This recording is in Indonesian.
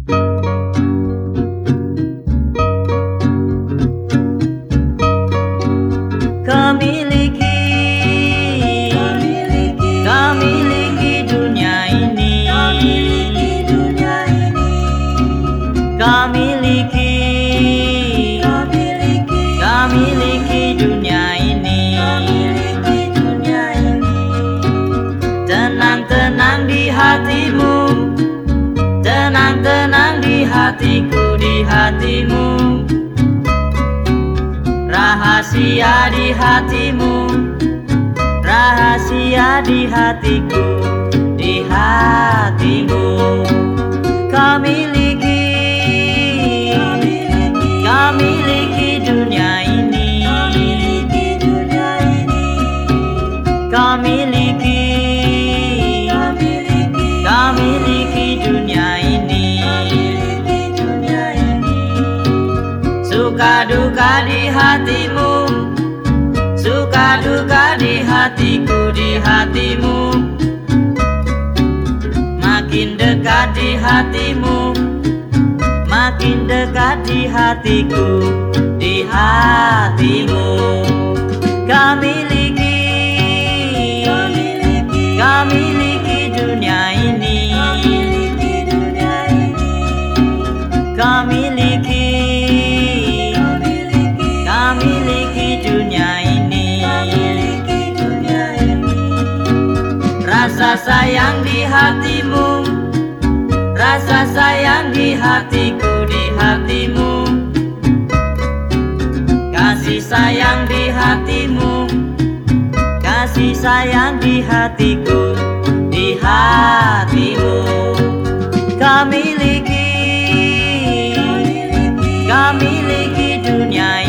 Kau miliki dunia ini. Kau miliki dunia ini. Tenang-tenang di hatimu, tenang-tenang di hatiku, di hatimu. Rahasia di hatimu, rahasia di hatiku, di hatimu. Kau miliki dunia ini. Kau miliki dunia ini. Suka duka di hatimu, suka duka di hatiku, di hatimu. Makin dekat di hatimu, makin dekat di hatiku, di hatimu. Kau miliki dunia ini. Kau miliki dunia ini. Rasa sayang di hatimu, rasa sayang di hatiku, di hatimu. Kasih sayang di hatimu, kasih sayang di hatiku, di hatimu. Kau miliki dunia ini.